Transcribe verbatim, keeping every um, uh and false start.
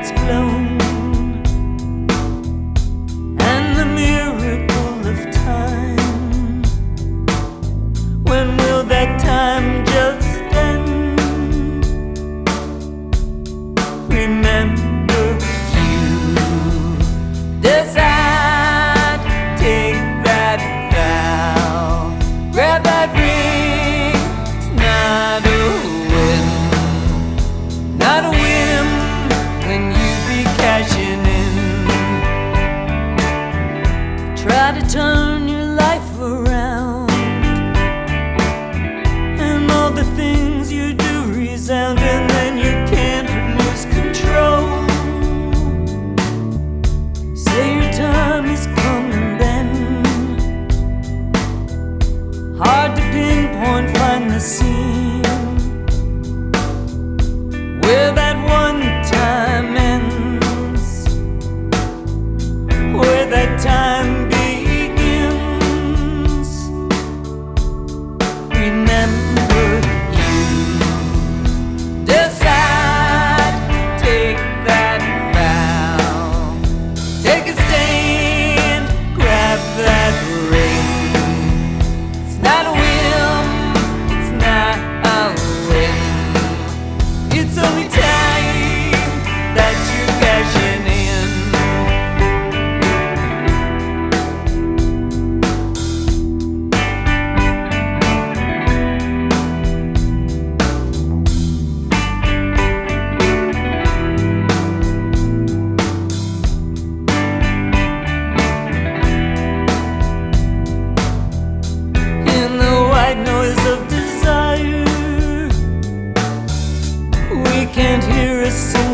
trumpets blown, and the miracle of time. When will that time just end? Remember you decide, take that vow, grab that ring. It's not a whim, not a whim when you be cashing in. Try to turn your life around, and all the things you do resound, and then you can't lose control. Say your time is coming then. Hard to pinpoint, find the scene where that one time ends, where that time begins. Remember you decide, take that vow, take a stand, grab that ring. It's not a whim, it's not a whim, it's only time that you're cashing in. In the white noise of desire, we can't hear a single